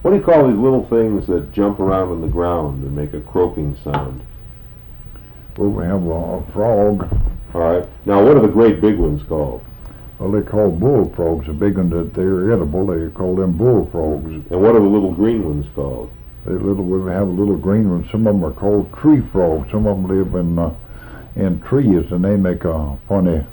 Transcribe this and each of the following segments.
What do you call these little things that jump around on the ground and make a croaking sound? Well, we have a frog. All right. Now, what are the great big ones called? Well, they're called bullfrogs. The big ones that they're edible, they call them bullfrogs. And what are the little green ones called? We have a little green ones. Some of them are called tree frogs. Some of them live in trees, and they make a funny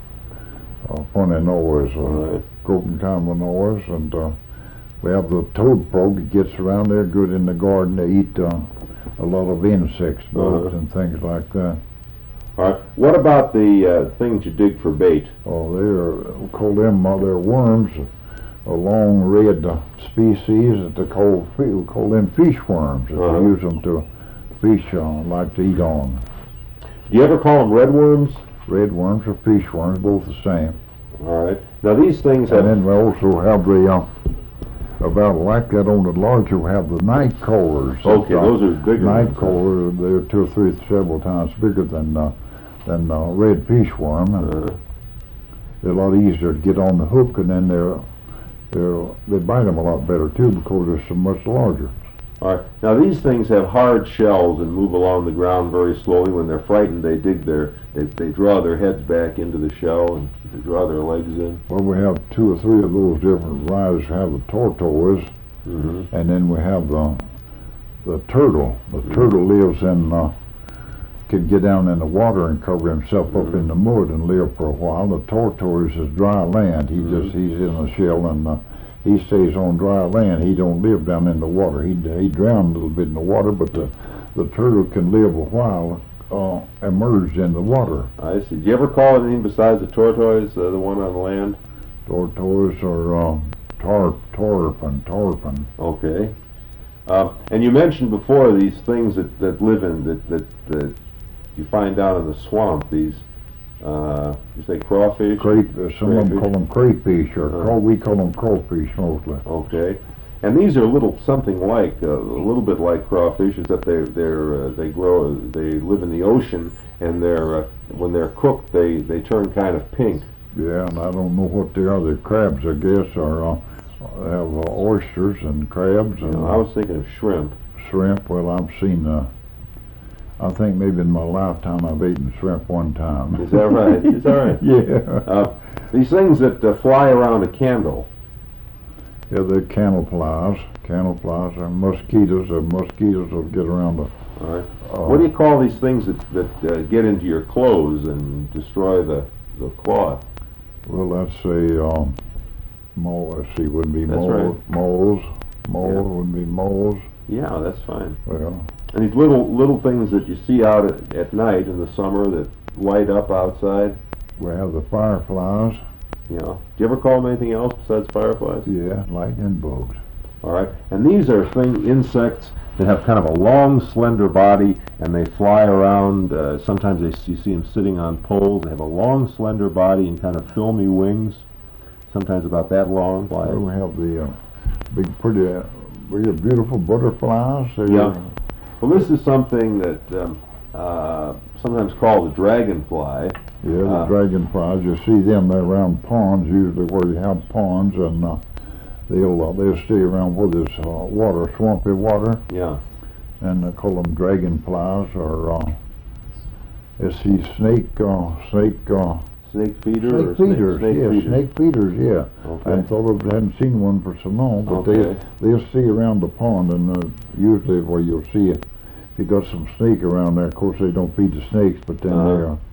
noise, Right. croaking kind of noise. And we have the toad frog that gets around there good in the garden. They eat a lot of insects, bugs, and things like that. All right. What about the things you dig for bait? Oh, we call them they're worms, a long red species that we call them fish worms. That they use them to fish like to eat on. Do you ever call them red worms? Red worms or fish worms, both the same. All right. Now these things have. And then we also have about like that on the larger, we have the night callers. Okay, those are bigger. Night callers, they're 2 or 3 several times bigger than red fish worm. They're a lot easier to get on the hook, and then they bite them a lot better too because they're so much larger. All right. Now these things have hard shells and move along the ground very slowly. When they're frightened, they draw their heads back into the shell and they draw their legs in. Well, we have 2 or 3 of those different varieties. We have the tortoise, and then we have the turtle. The turtle lives in can get down in the water and cover himself up in the mud and live for a while. The tortoise is dry land. He's in a shell, and he stays on dry land. He don't live down in the water. He drowned a little bit in the water, but the turtle can live a while immersed in the water. I see. Do you ever call it anything besides the tortoise, the one on land? Tortoise or tarpon. Okay. And you mentioned before these things that live in that you find down in the swamp. These you say crawfish? Some of them call them crayfish, or we call them crawfish mostly. Okay. And these are something like a little bit like crawfish, except they live in the ocean, and when they're cooked they turn kind of pink. Yeah, and I don't know what they are. They're crabs, I guess, or have oysters and crabs. And I was thinking of shrimp. Shrimp. Well, I've seen. I think maybe in my lifetime I've eaten shrimp one time. Is that right? Is that right? Yeah. These things that fly around a candle. Yeah, they're candle flies. Candle flies are mosquitoes. Mosquitoes will get around the. All right. What do you call these things that get into your clothes and destroy the cloth? Well, that's a mole. Let's see, wouldn't be That's moles. right. Moles. Yeah. Wouldn't be moles. Yeah, that's fine. Well. And these little things that you see out at night in the summer that light up outside. We have the fireflies. You know. Do you ever call them anything else besides fireflies? Yeah, lightning bugs. All right. And these are insects that have kind of a long, slender body, and they fly around. Sometimes you see them sitting on poles. They have a long, slender body and kind of filmy wings, sometimes about that long. Well, we have the big, pretty, very beautiful butterflies. Yeah. Well, this is something that sometimes called the dragonfly. Yeah, the dragonflies. You see them. They're around ponds, usually where you have ponds, and they'll stay around where there's water, swampy water. Yeah. And they call them dragonflies, or you see snake feeders. Snake feeders, snake feeders, yeah. Okay. I hadn't seen one for so long, but Okay. they'll stay around the pond, and usually where you'll see it, if you got some snake around there, of course they don't feed the snakes, but then